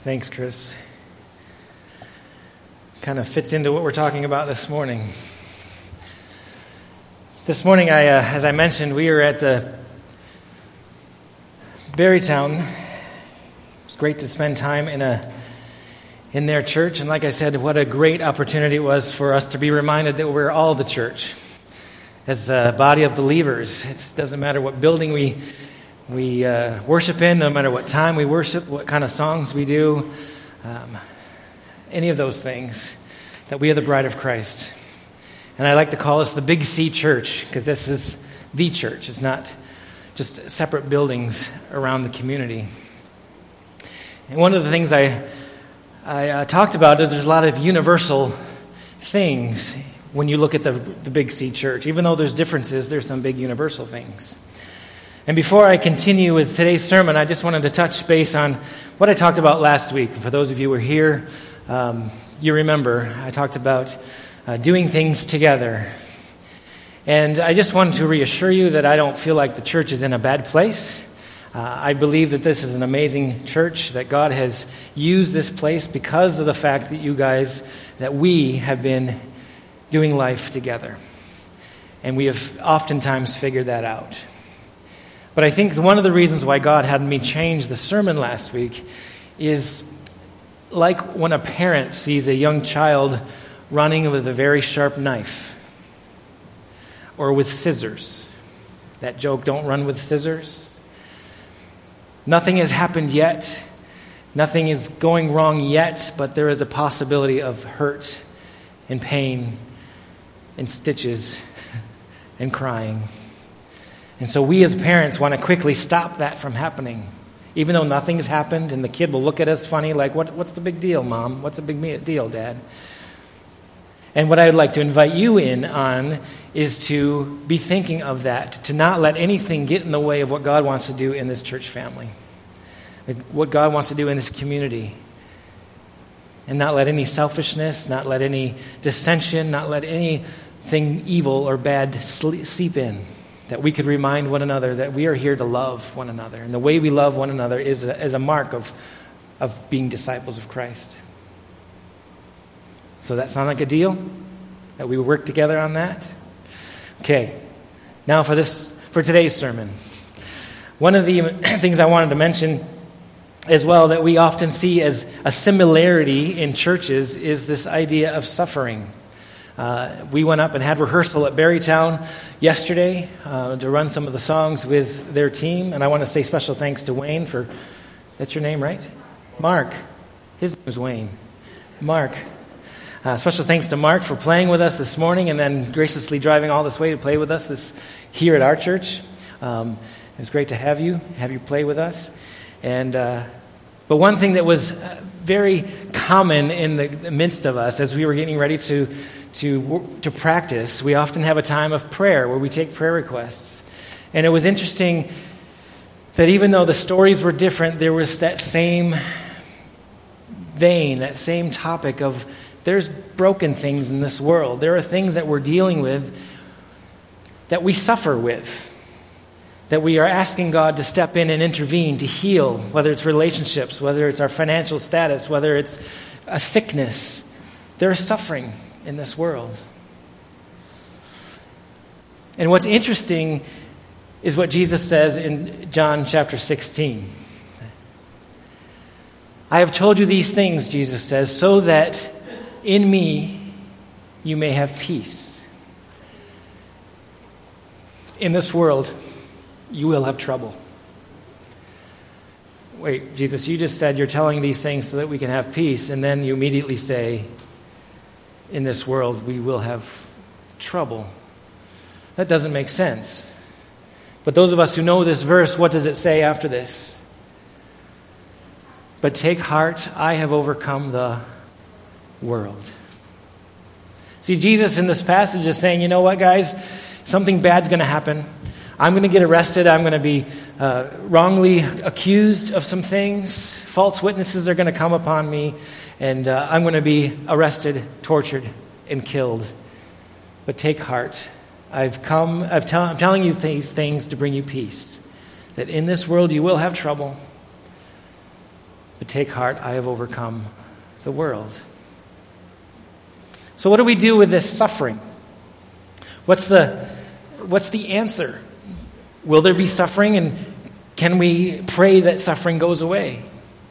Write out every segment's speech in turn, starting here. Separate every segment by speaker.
Speaker 1: Thanks, Chris. Kind of fits into what we're talking about this morning. This morning, as I mentioned, we were at the Berrytown. It was great to spend time in their church, and like I said, what a great opportunity it was for us to be reminded that we're all the church. As a body of believers, it doesn't matter what building we worship in, no matter what time we worship, what kind of songs we do, any of those things, that we are the bride of Christ. And I like to call us the Big C Church, because this is the church. It's not just separate buildings around the community. And one of the things I talked about is there's a lot of universal things when you look at the Big C Church. Even though there's differences, there's some big universal things. And before I continue with today's sermon, I just wanted to touch base on what I talked about last week. For those of you who were here, you remember I talked about doing things together. And I just wanted to reassure you that I don't feel like the church is in a bad place. I believe that this is an amazing church, that God has used this place because of the fact that we have been doing life together. And we have oftentimes figured that out. But I think one of the reasons why God had me change the sermon last week is like when a parent sees a young child running with a very sharp knife or with scissors. That joke, don't run with scissors. Nothing has happened yet. Nothing is going wrong yet, but there is a possibility of hurt and pain and stitches and crying. And so we as parents want to quickly stop that from happening. Even though nothing has happened, and the kid will look at us funny like, what's the big deal, Mom? What's the big deal, Dad? And what I would like to invite you in on is to be thinking of that, to not let anything get in the way of what God wants to do in this church family, what God wants to do in this community. And not let any selfishness, not let any dissension, not let anything evil or bad seep in. That we could remind one another that we are here to love one another. And the way we love one another is a mark of being disciples of Christ. So that sound like a deal? That we work together on that? Okay. Now for today's sermon. One of the things I wanted to mention as well that we often see as a similarity in churches is this idea of suffering. We went up and had rehearsal at Berrytown yesterday to run some of the songs with their team. And I want to say special thanks to Wayne for, that's your name, right? Mark. His name is Wayne. Mark. Special thanks to Mark for playing with us this morning and then graciously driving all this way to play with us here at our church. It was great to have you play with us. And but one thing that was very common in the midst of us as we were getting ready to practice, we often have a time of prayer where we take prayer requests. And it was interesting that even though the stories were different, there was that same vein, that same topic of there's broken things in this world. There are things that we're dealing with that we suffer with, that we are asking God to step in and intervene, to heal, whether it's relationships, whether it's our financial status, whether it's a sickness. There is suffering in this world. And what's interesting is what Jesus says in John chapter 16. I have told you these things, Jesus says, so that in me you may have peace. In this world, you will have trouble. Wait, Jesus, you just said you're telling these things so that we can have peace, and then you immediately say, in this world, we will have trouble. That doesn't make sense. But those of us who know this verse, what does it say after this? But take heart, I have overcome the world. See, Jesus in this passage is saying, you know what, guys? Something bad's going to happen. I'm going to get arrested. I'm going to be wrongly accused of some things. False witnesses are going to come upon me. And I'm going to be arrested, tortured, and killed. But take heart. I'm telling you these things to bring you peace. That in this world you will have trouble. But take heart, I have overcome the world. So what do we do with this suffering? What's the answer? Will there be suffering, and can we pray that suffering goes away?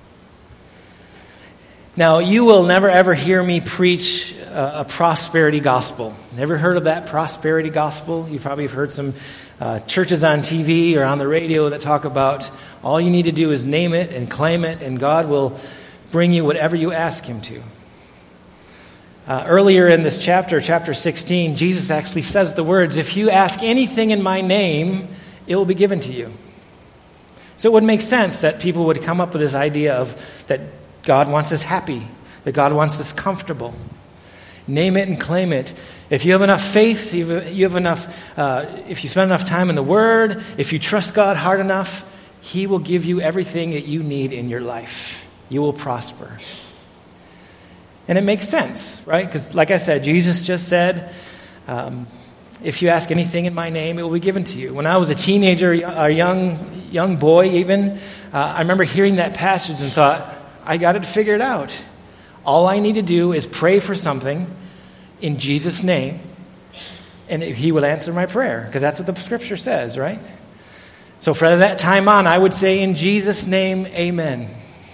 Speaker 1: Now, you will never ever hear me preach a prosperity gospel. Never heard of that prosperity gospel? You probably have heard some churches on TV or on the radio that talk about all you need to do is name it and claim it, and God will bring you whatever you ask him to. Earlier in this chapter 16, Jesus actually says the words, if you ask anything in my name, it will be given to you. So it would make sense that people would come up with this idea of that God wants us happy, that God wants us comfortable. Name it and claim it. If you have enough faith, you have enough. If you spend enough time in the Word, if you trust God hard enough, he will give you everything that you need in your life. You will prosper. And it makes sense, right? Because like I said, Jesus just said, if you ask anything in my name, it will be given to you. When I was a teenager, a young boy even, I remember hearing that passage and thought, I got it figured out. All I need to do is pray for something in Jesus' name, and he will answer my prayer, because that's what the scripture says, right? So from that time on, I would say, in Jesus' name, amen.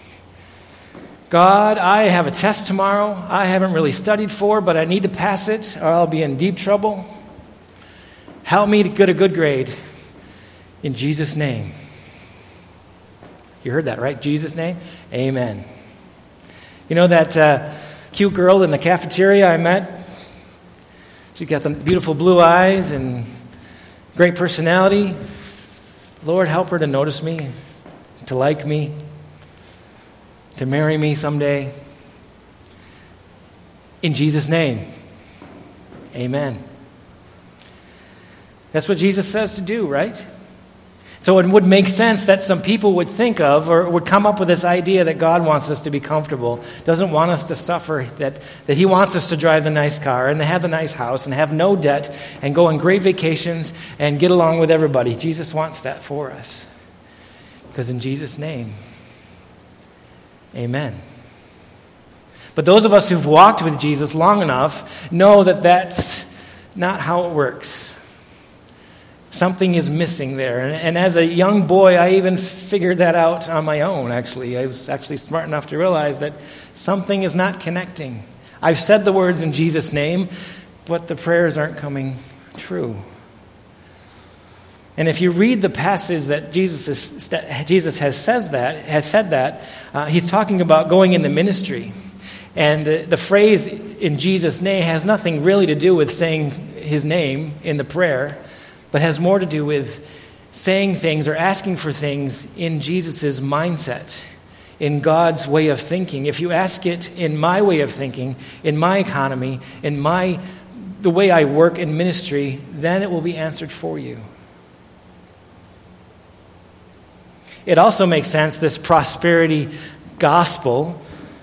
Speaker 1: God, I have a test tomorrow I haven't really studied for, but I need to pass it or I'll be in deep trouble. Help me to get a good grade. In Jesus' name. You heard that, right? Jesus' name? Amen. You know that cute girl in the cafeteria I met? She's got the beautiful blue eyes and great personality. Lord, help her to notice me, to like me, to marry me someday. In Jesus' name, amen. That's what Jesus says to do, right? So it would make sense that some people would think of or would come up with this idea that God wants us to be comfortable, doesn't want us to suffer, that he wants us to drive the nice car and to have the nice house and have no debt and go on great vacations and get along with everybody. Jesus wants that for us. Because in Jesus' name, amen. But those of us who've walked with Jesus long enough know that that's not how it works. Something is missing there. And as a young boy, I even figured that out on my own, actually. I was actually smart enough to realize that something is not connecting. I've said the words in Jesus' name, but the prayers aren't coming true. And if you read the passage that Jesus has said that, he's talking about going into ministry. And the phrase in Jesus' name has nothing really to do with saying his name in the prayer, but has more to do with saying things or asking for things in Jesus' mindset, in God's way of thinking. If you ask it in my way of thinking, in my economy, in the way I work in ministry, then it will be answered for you. It also makes sense, this prosperity gospel,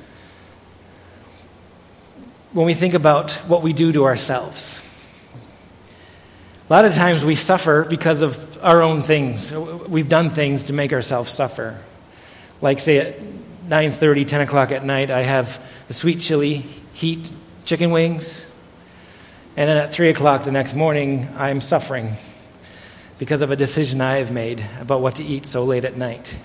Speaker 1: when we think about what we do to ourselves. A lot of times we suffer because of our own things. We've done things to make ourselves suffer. Like, say, at 9:30, 10 o'clock at night, I have the sweet chili heat chicken wings. And then at 3 o'clock the next morning, I'm suffering because of a decision I have made about what to eat so late at night.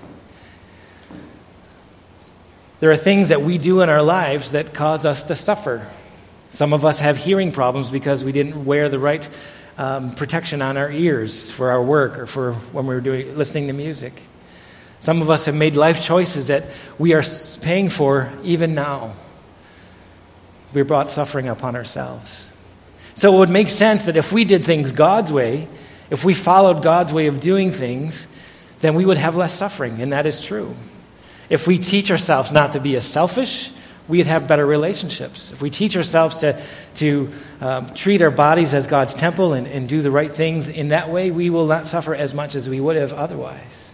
Speaker 1: There are things that we do in our lives that cause us to suffer. Some of us have hearing problems because we didn't wear the right protection on our ears for our work or for when we're listening to music. Some of us have made life choices that we are paying for even now. We brought suffering upon ourselves. So it would make sense that if we did things God's way, if we followed God's way of doing things, then we would have less suffering, and that is true. If we teach ourselves not to be as selfish, we'd have better relationships. If we teach ourselves to treat our bodies as God's temple and do the right things in that way, we will not suffer as much as we would have otherwise.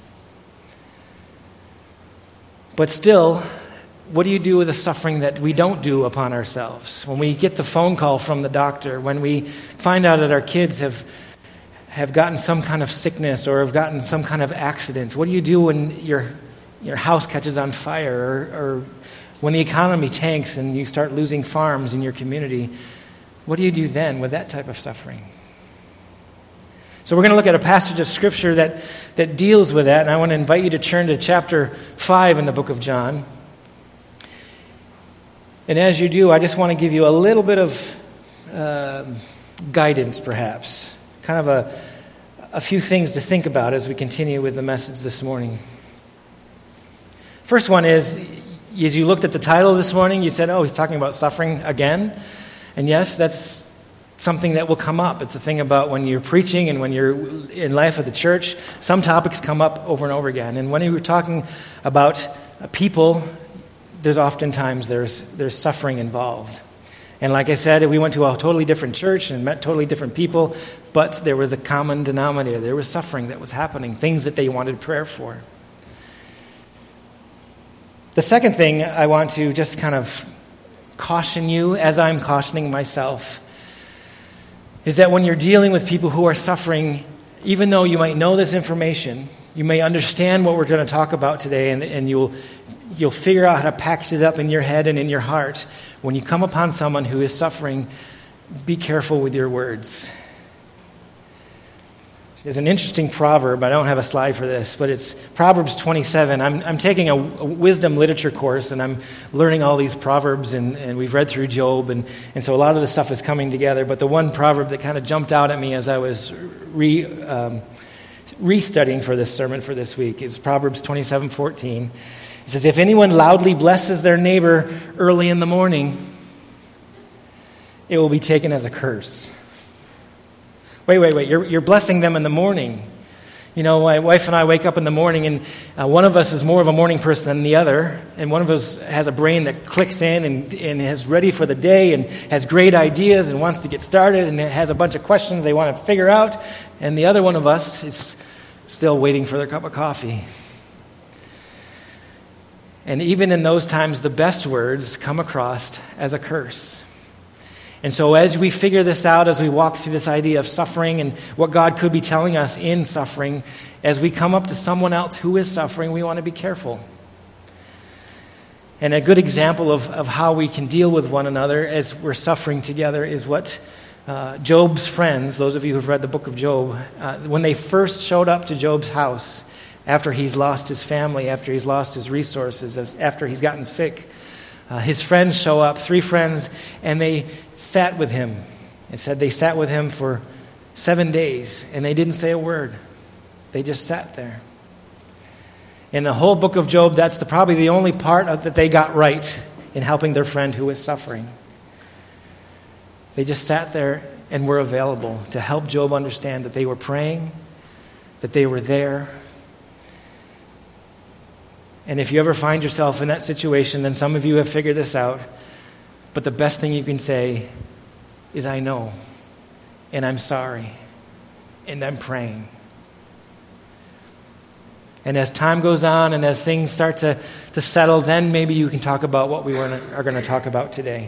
Speaker 1: But still, what do you do with the suffering that we don't do upon ourselves? When we get the phone call from the doctor, when we find out that our kids have gotten some kind of sickness or have gotten some kind of accident, what do you do when your house catches on fire, or when the economy tanks and you start losing farms in your community, what do you do then with that type of suffering? So we're going to look at a passage of Scripture that deals with that, and I want to invite you to turn to chapter 5 in the book of John. And as you do, I just want to give you a little bit of guidance, perhaps, kind of a few things to think about as we continue with the message this morning. First one is, as you looked at the title this morning, you said, oh, he's talking about suffering again. And yes, that's something that will come up. It's a thing about when you're preaching and when you're in life of the church, some topics come up over and over again. And when you're talking about people, there's oftentimes there's suffering involved. And like I said, we went to a totally different church and met totally different people, but there was a common denominator. There was suffering that was happening, things that they wanted prayer for. The second thing I want to just kind of caution you, as I'm cautioning myself, is that when you're dealing with people who are suffering, even though you might know this information, you may understand what we're going to talk about today, and you'll figure out how to package it up in your head and in your heart. When you come upon someone who is suffering, be careful with your words. There's an interesting proverb. I don't have a slide for this, but it's Proverbs 27. I'm taking a wisdom literature course, and I'm learning all these proverbs, and we've read through Job, and so a lot of the stuff is coming together. But the one proverb that kind of jumped out at me as I was restudying for this sermon for this week is Proverbs 27:14. It says, if anyone loudly blesses their neighbor early in the morning, it will be taken as a curse. Wait, you're blessing them in the morning. You know, my wife and I wake up in the morning, and one of us is more of a morning person than the other, and one of us has a brain that clicks in and is ready for the day and has great ideas and wants to get started and has a bunch of questions they want to figure out, and the other one of us is still waiting for their cup of coffee. And even in those times, the best words come across as a curse. And so as we figure this out, as we walk through this idea of suffering and what God could be telling us in suffering, as we come up to someone else who is suffering, we want to be careful. And a good example of how we can deal with one another as we're suffering together is what Job's friends, those of you who've read the book of Job, when they first showed up to Job's house, after he's lost his family, after he's lost his resources, after he's gotten sick, his friends show up, 3 friends, and they sat with him. It said they sat with him for 7 days, and they didn't say a word. They just sat there. In the whole book of Job, that's probably the only part that they got right in helping their friend who was suffering. They just sat there and were available to help Job understand that they were praying, that they were there. And if you ever find yourself in that situation, then some of you have figured this out. But the best thing you can say is, I know, and I'm sorry, and I'm praying. And as time goes on and as things start to settle, then maybe you can talk about what we are going to talk about today.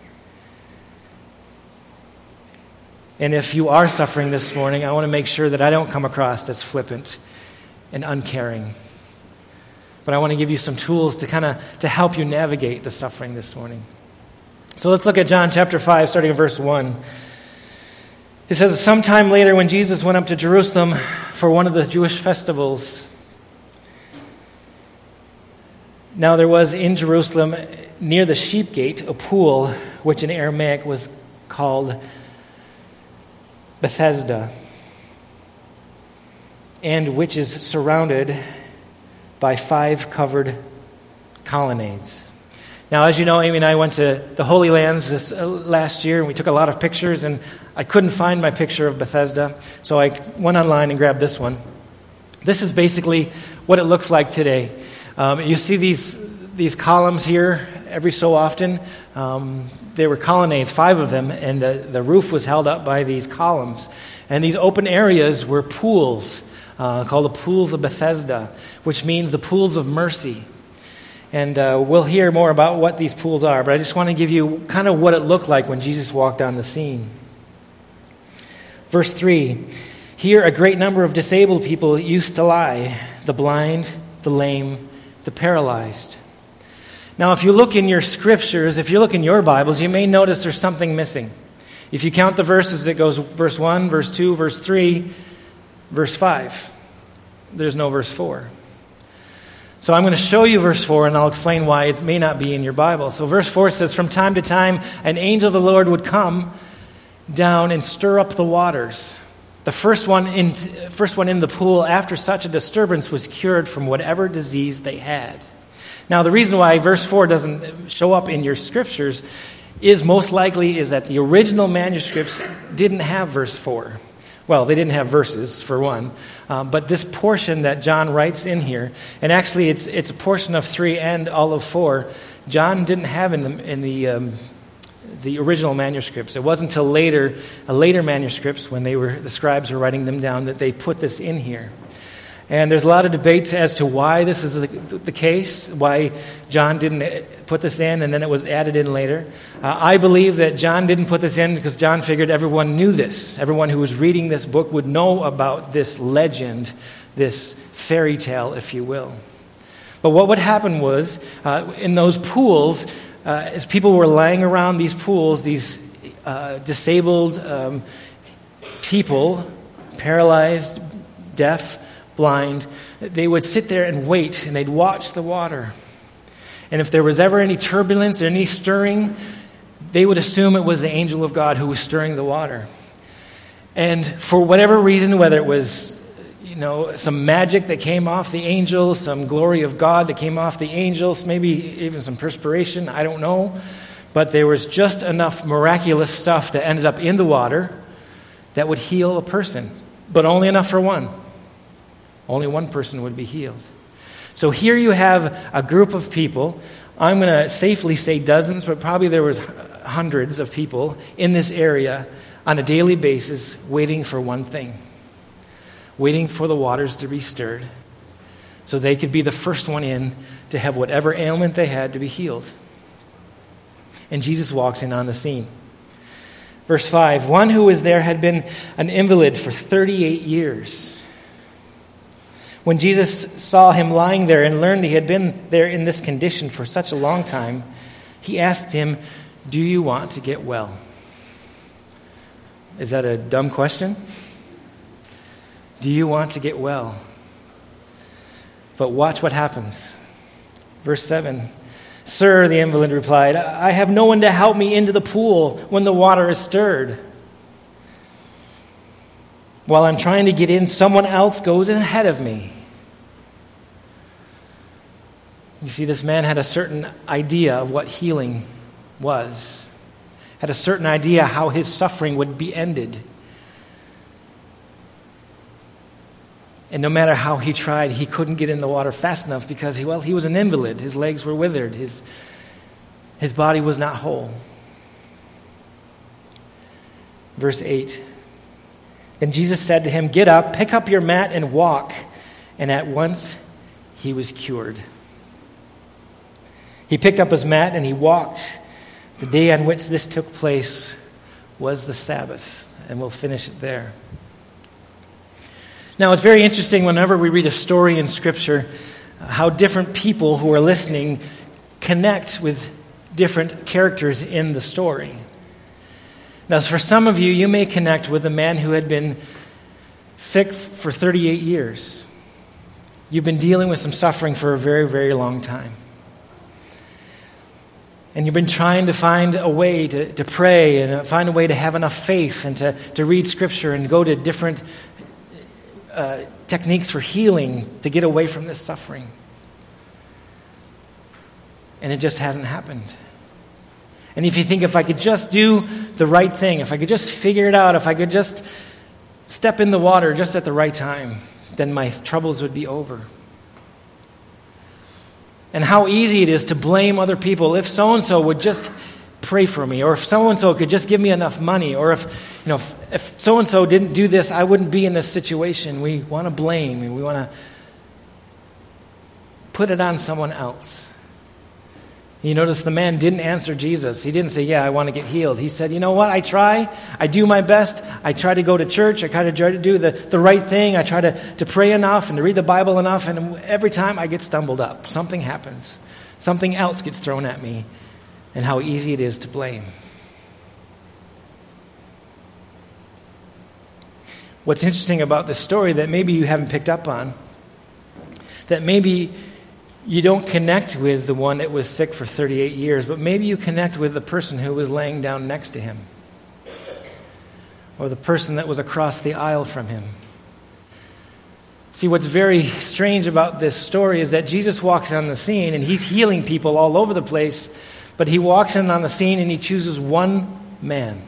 Speaker 1: And if you are suffering this morning, I want to make sure that I don't come across as flippant and uncaring. But I want to give you some tools to help you navigate the suffering this morning. So let's look at John chapter 5, starting in verse 1. It says, sometime later when Jesus went up to Jerusalem for one of the Jewish festivals, now there was in Jerusalem near the sheep gate a pool, which in Aramaic was called Bethesda, and which is surrounded by 5 covered colonnades. Now, as you know, Amy and I went to the Holy Lands this last year, and we took a lot of pictures, and I couldn't find my picture of Bethesda, so I went online and grabbed this one. This is basically what it looks like today. You see these columns here every so often. There were colonnades, 5 of them, and the roof was held up by these columns. And these open areas were pools, called the Pools of Bethesda, which means the pools of mercy. And we'll hear more about what these pools are, but I just want to give you kind of what it looked like when Jesus walked on the scene. Verse 3, here a great number of disabled people used to lie, the blind, the lame, the paralyzed. Now, if you look in your scriptures, if you look in your Bibles, you may notice there's something missing. If you count the verses, it goes verse 1, verse 2, verse 3, verse 5. There's no verse 4. So I'm going to show you verse 4, and I'll explain why it may not be in your Bible. So verse 4 says, "From time to time, an angel of the Lord would come down and stir up the waters. The first one in the pool after such a disturbance was cured from whatever disease they had." Now, the reason why verse 4 doesn't show up in your scriptures is most likely is that the original manuscripts didn't have verse 4. Well, they didn't have verses, for one. But this portion that John writes in here, and actually it's a portion of 3 and all of 4, John didn't have in the original manuscripts. It wasn't until later manuscripts, when the scribes were writing them down, that they put this in here. And there's a lot of debate as to why this is the case, why John didn't put this in and then it was added in later. I believe that John didn't put this in because John figured everyone knew this. Everyone who was reading this book would know about this legend, this fairy tale, if you will. But what would happen was, in those pools, as people were lying around these pools, these disabled people, paralyzed, deaf, blind, they would sit there and wait, and they'd watch the water. And if there was ever any turbulence or any stirring, they would assume it was the angel of God who was stirring the water. And for whatever reason, whether it was some magic that came off the angel, some glory of God that came off the angels, maybe even some perspiration, I don't know. But there was just enough miraculous stuff that ended up in the water that would heal a person, but only enough for one. Only one person would be healed. So here you have a group of people. I'm going to safely say dozens, but probably there was hundreds of people in this area on a daily basis waiting for one thing. Waiting for the waters to be stirred so they could be the first one in to have whatever ailment they had to be healed. And Jesus walks in on the scene. Verse 5, "One who was there had been an invalid for 38 years. When Jesus saw him lying there and learned he had been there in this condition for such a long time, he asked him, 'Do you want to get well?'" Is that a dumb question? Do you want to get well? But watch what happens. Verse 7, "Sir," the invalid replied, "I have no one to help me into the pool when the water is stirred. While I'm trying to get in, someone else goes in ahead of me." You see, this man had a certain idea of what healing was, had a certain idea how his suffering would be ended. And no matter how he tried, he couldn't get in the water fast enough because he was an invalid. His legs were withered. His body was not whole. Verse 8, "Then Jesus said to him, 'Get up, pick up your mat and walk.' And at once he was cured." He picked up his mat and he walked. The day on which this took place was the Sabbath. And we'll finish it there. Now, it's very interesting whenever we read a story in Scripture, how different people who are listening connect with different characters in the story. Now, for some of you, you may connect with a man who had been sick for 38 years. You've been dealing with some suffering for a very, very long time. And you've been trying to find a way to pray and find a way to have enough faith and to read Scripture and go to different techniques for healing to get away from this suffering. And it just hasn't happened. And if you think, if I could just do the right thing, if I could just figure it out, if I could just step in the water just at the right time, then my troubles would be over. And how easy it is to blame other people. If so-and-so would just pray for me, or if so-and-so could just give me enough money, or if so-and-so didn't do this, I wouldn't be in this situation. We want to blame, and we want to put it on someone else. You notice the man didn't answer Jesus. He didn't say, yeah, I want to get healed. He said, you know what, I try. I do my best. I try to go to church. I try to do the right thing. I try to pray enough and to read the Bible enough. And every time I get stumbled up. Something happens. Something else gets thrown at me. And how easy it is to blame. What's interesting about this story that maybe you haven't picked up on, that maybe you don't connect with the one that was sick for 38 years, but maybe you connect with the person who was laying down next to him, or the person that was across the aisle from him. See, what's very strange about this story is that Jesus walks on the scene, and he's healing people all over the place, but he walks in on the scene and he chooses one man.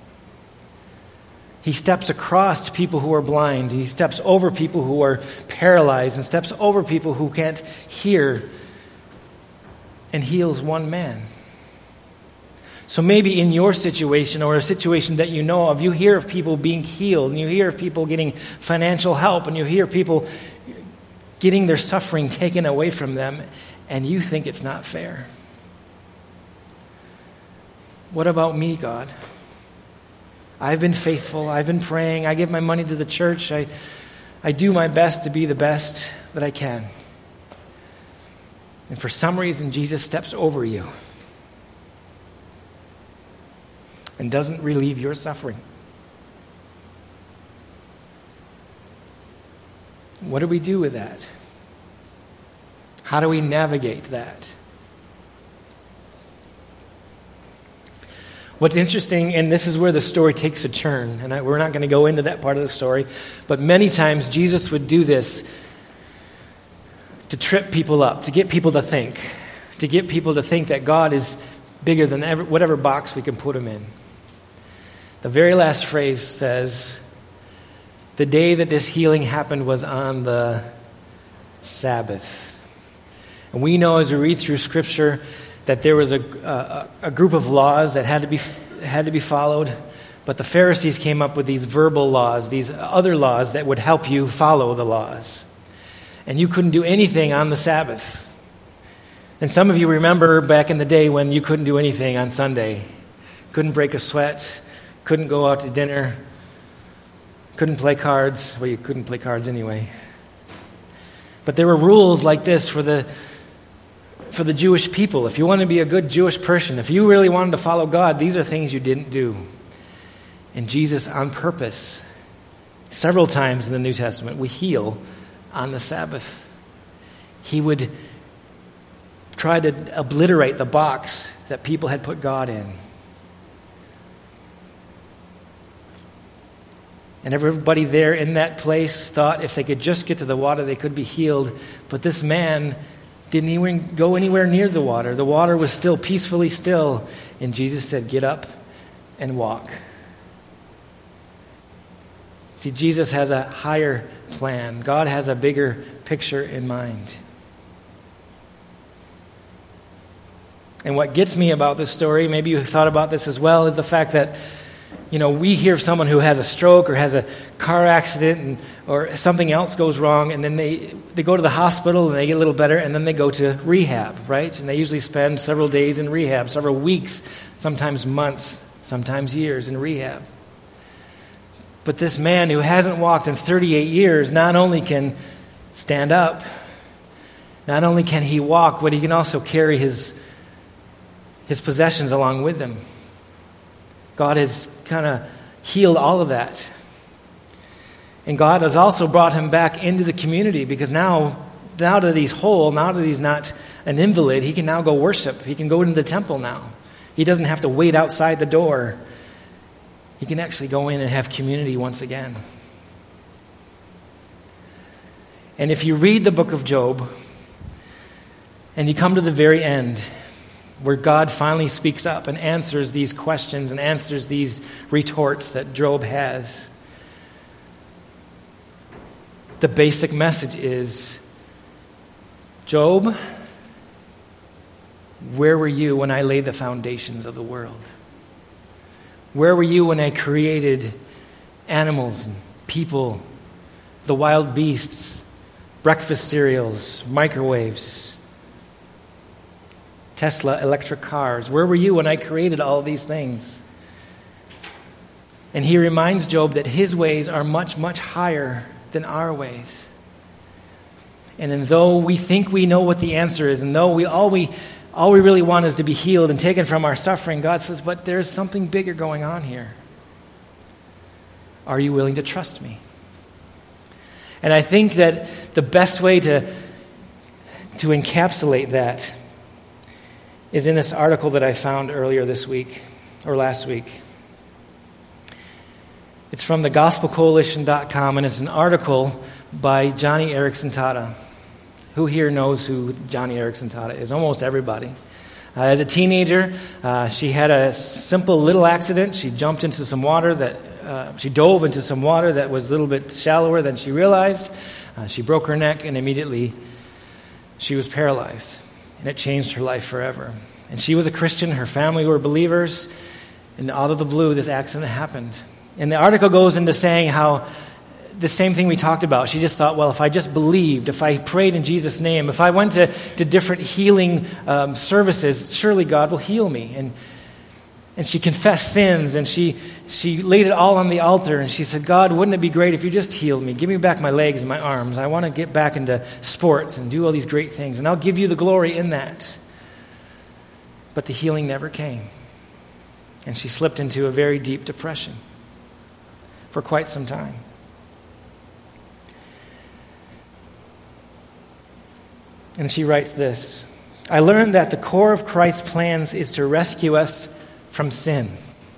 Speaker 1: He steps across people who are blind. He steps over people who are paralyzed and steps over people who can't hear and heals one man. So maybe in your situation or a situation that you know of, you hear of people being healed and you hear of people getting financial help and you hear people getting their suffering taken away from them and you think it's not fair. What about me, God? I've been faithful. I've been praying. I give my money to the church. I do my best to be the best that I can. And for some reason, Jesus steps over you and doesn't relieve your suffering. What do we do with that? How do we navigate that? What's interesting, and this is where the story takes a turn, and we're not going to go into that part of the story, but many times Jesus would do this to trip people up, to get people to think that God is bigger than whatever box we can put him in. The very last phrase says, the day that this healing happened was on the Sabbath. And we know as we read through Scripture that there was a group of laws that had to be followed, but the Pharisees came up with these verbal laws, these other laws that would help you follow the laws. And you couldn't do anything on the Sabbath. And some of you remember back in the day when you couldn't do anything on Sunday. Couldn't break a sweat, couldn't go out to dinner, couldn't play cards. Well, you couldn't play cards anyway. But there were rules like this for the Jewish people. If you want to be a good Jewish person, if you really wanted to follow God, these are things you didn't do. And Jesus, on purpose, several times in the New Testament, would heal on the Sabbath. He would try to obliterate the box that people had put God in. And everybody there in that place thought if they could just get to the water, they could be healed. But this man didn't even go anywhere near the water. The water was still peacefully still. And Jesus said, get up and walk. See, Jesus has a higher plan. God has a bigger picture in mind. And what gets me about this story, maybe you thought about this as well, is the fact that, we hear of someone who has a stroke or has a car accident or something else goes wrong, and then they go to the hospital and they get a little better, and then they go to rehab, right? And they usually spend several days in rehab, several weeks, sometimes months, sometimes years in rehab. But this man who hasn't walked in 38 years not only can stand up, not only can he walk, but he can also carry his possessions along with him. God has kind of healed all of that. And God has also brought him back into the community because now that he's whole, now that he's not an invalid, he can now go worship. He can go into the temple now. He doesn't have to wait outside the door. He can actually go in and have community once again. And if you read the book of Job and you come to the very end, where God finally speaks up and answers these questions and answers these retorts that Job has, the basic message is, Job, where were you when I laid the foundations of the world? Where were you when I created animals and people, the wild beasts, breakfast cereals, microwaves? Tesla electric cars? Where were you when I created all these things? And he reminds Job that his ways are much, much higher than our ways. And then though we think we know what the answer is, and though all we really want is to be healed and taken from our suffering, God says, but there's something bigger going on here. Are you willing to trust me? And I think that the best way to encapsulate that is in this article that I found earlier this week, or last week. It's from thegospelcoalition.com, and it's an article by Joni Eareckson Tada. Who here knows who Joni Eareckson Tada is? Almost everybody. As a teenager, she had a simple little accident. She dove into some water that was a little bit shallower than she realized. She broke her neck, and immediately she was paralyzed. And it changed her life forever. And she was a Christian. Her family were believers. And out of the blue, this accident happened. And the article goes into saying how the same thing we talked about. She just thought, well, if I just believed, if I prayed in Jesus' name, if I went to different healing services, surely God will heal me. And she confessed sins, and she laid it all on the altar, and she said, God, wouldn't it be great if you just healed me? Give me back my legs and my arms. I want to get back into sports and do all these great things, and I'll give you the glory in that. But the healing never came. And she slipped into a very deep depression for quite some time. And she writes this: I learned that the core of Christ's plans is to rescue us from sin.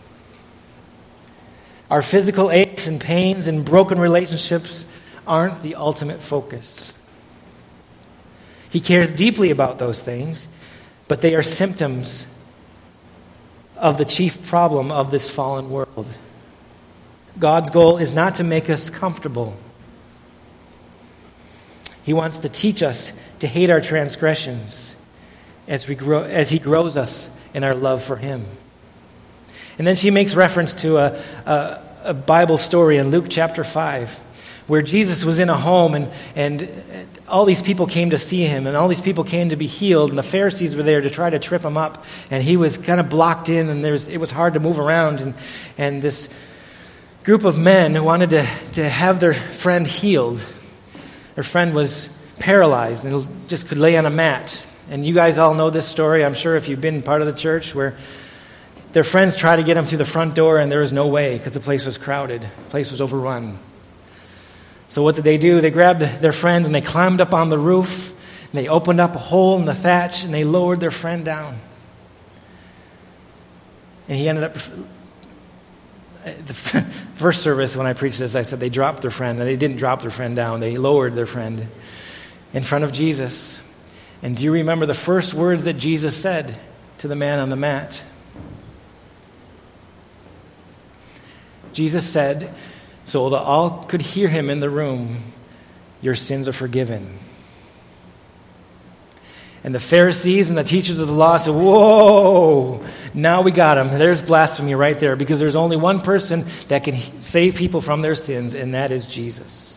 Speaker 1: Our physical aches and pains and broken relationships aren't the ultimate focus. He cares deeply about those things, but they are symptoms of the chief problem of this fallen world. God's goal is not to make us comfortable. He wants to teach us to hate our transgressions as He grows us in our love for Him. And then she makes reference to a Bible story in Luke chapter 5, where Jesus was in a home and all these people came to see Him, and all these people came to be healed, and the Pharisees were there to try to trip Him up, and He was kind of blocked in, and it was hard to move around, and this group of men wanted to have their friend healed. Their friend was paralyzed and just could lay on a mat. And you guys all know this story, I'm sure, if you've been part of the church, where their friends tried to get him through the front door, and there was no way because the place was crowded. The place was overrun. So what did they do? They grabbed their friend and they climbed up on the roof, and they opened up a hole in the thatch, and they lowered their friend down. And he ended up... The first service, when I preached this, I said they dropped their friend, and they didn't drop their friend down. They lowered their friend in front of Jesus. And do you remember the first words that Jesus said to the man on the mat? Jesus said, so that all could hear Him in the room, your sins are forgiven. And the Pharisees and the teachers of the law said, whoa, now we got him. There's blasphemy right there, because there's only one person that can save people from their sins, and that is Jesus.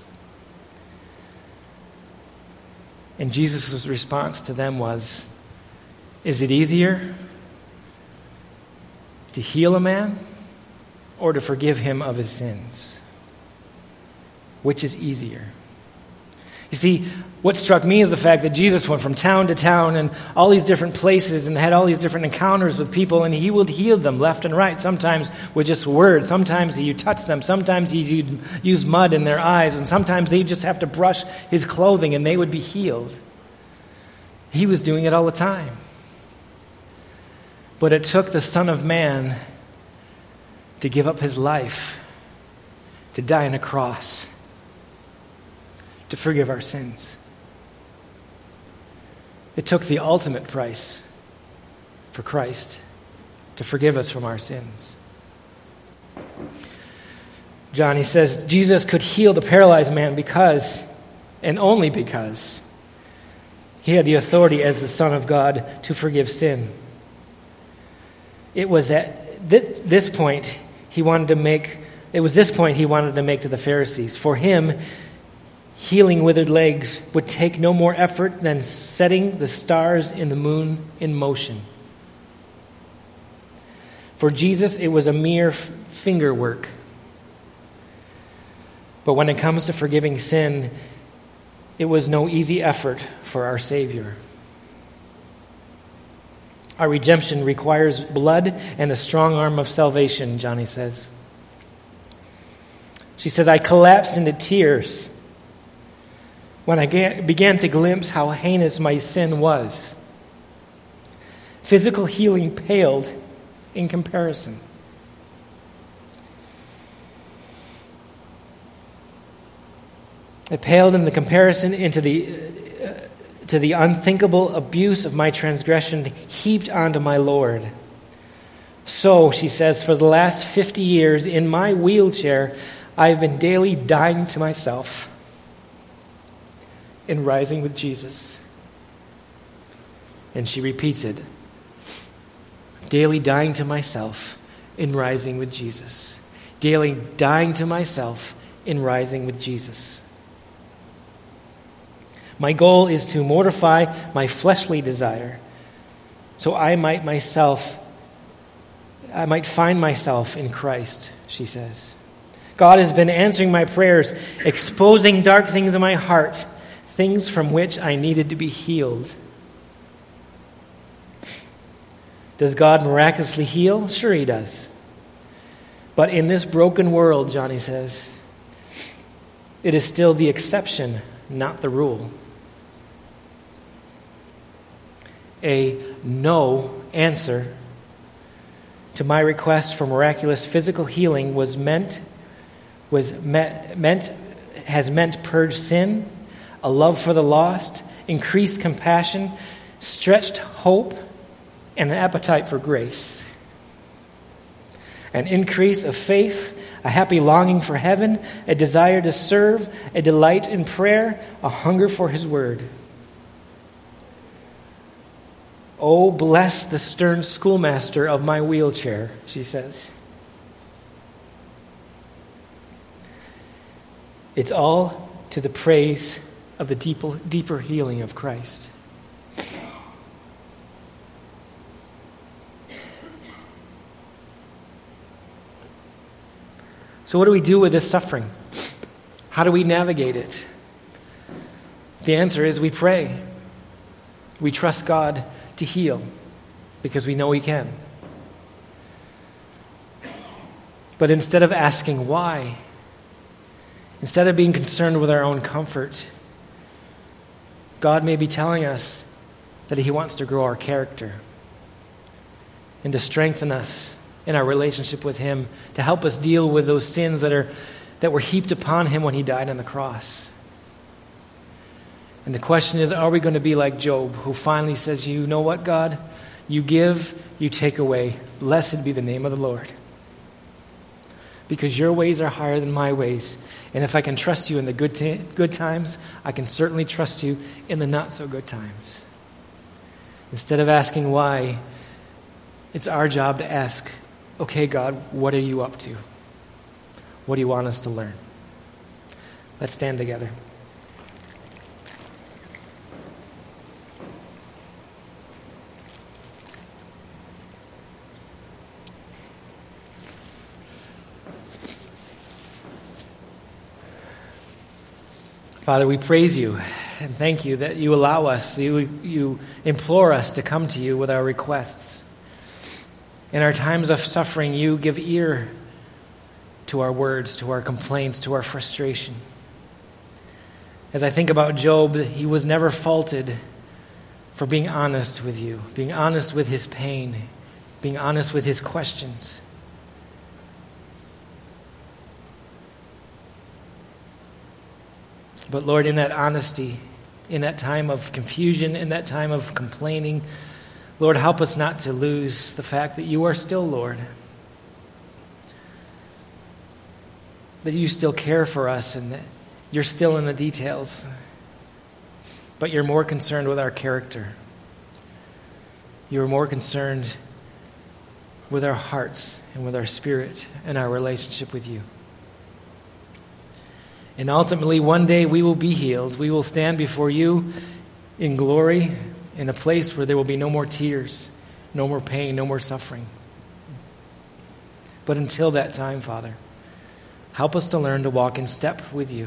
Speaker 1: And Jesus' response to them was, is it easier to heal a man or to forgive him of his sins? Which is easier? You see, what struck me is the fact that Jesus went from town to town and all these different places and had all these different encounters with people, and He would heal them left and right, sometimes with just words. Sometimes He touched them. Sometimes He used mud in their eyes, and sometimes they just have to brush His clothing and they would be healed. He was doing it all the time. But it took the Son of Man to give up His life, to die on a cross, to forgive our sins. It took the ultimate price for Christ to forgive us from our sins. Johnny says Jesus could heal the paralyzed man because, and only because, He had the authority as the Son of God to forgive sin. It was at this point He wanted to make to the Pharisees. For Him, healing withered legs would take no more effort than setting the stars in the moon in motion. For Jesus, it was a mere finger work. But when it comes to forgiving sin, it was no easy effort for our Savior. Our redemption requires blood and the strong arm of salvation, Johnny says. She says, I collapsed into tears when I began to glimpse how heinous my sin was. Physical healing paled in comparison. It paled in the comparison to the unthinkable abuse of my transgression heaped onto my Lord. So, she says, for the last 50 years in my wheelchair, I have been daily dying to myself and rising with Jesus. And she repeats it. Daily dying to myself in rising with Jesus. Daily dying to myself in rising with Jesus. My goal is to mortify my fleshly desire so I might find myself in Christ, she says. God has been answering my prayers, exposing dark things in my heart, things from which I needed to be healed. Does God miraculously heal? Sure he does. But in this broken world, Johnny says, it is still the exception, not the rule. A no answer to my request for miraculous physical healing has meant purge sin, a love for the lost, increased compassion, stretched hope, and an appetite for grace. An increase of faith, a happy longing for heaven, a desire to serve, a delight in prayer, a hunger for his word. Oh, bless the stern schoolmaster of my wheelchair, she says. It's all to the praise of the deeper healing of Christ. So what do we do with this suffering? How do we navigate it? The answer is we pray. We trust God to heal because we know he can. But instead of asking why, instead of being concerned with our own comfort, God may be telling us that he wants to grow our character and to strengthen us in our relationship with him, to help us deal with those sins that were heaped upon him when he died on the cross. And the question is, are we going to be like Job, who finally says, you know what, God? You give, you take away. Blessed be the name of the Lord. Because your ways are higher than my ways. And if I can trust you in the good times, I can certainly trust you in the not so good times. Instead of asking why, it's our job to ask, okay, God, what are you up to? What do you want us to learn? Let's stand together. Father, we praise you and thank you that you allow us, you implore us to come to you with our requests. In our times of suffering, you give ear to our words, to our complaints, to our frustration. As I think about Job, he was never faulted for being honest with you, being honest with his pain, being honest with his questions. But Lord, in that honesty, in that time of confusion, in that time of complaining, Lord, help us not to lose the fact that you are still Lord. That you still care for us and that you're still in the details. But you're more concerned with our character. You're more concerned with our hearts and with our spirit and our relationship with you. And ultimately, one day we will be healed. We will stand before you in glory, in a place where there will be no more tears, no more pain, no more suffering. But until that time, Father, help us to learn to walk in step with you,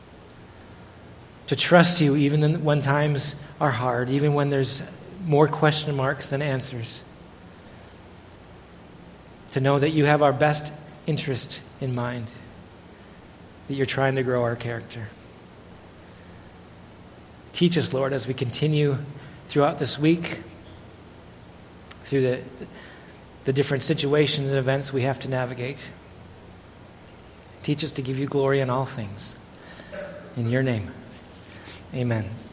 Speaker 1: to trust you even when times are hard, even when there's more question marks than answers, to know that you have our best interest in mind, that you're trying to grow our character. Teach us, Lord, as we continue throughout this week, through the different situations and events we have to navigate. Teach us to give you glory in all things. In your name, amen.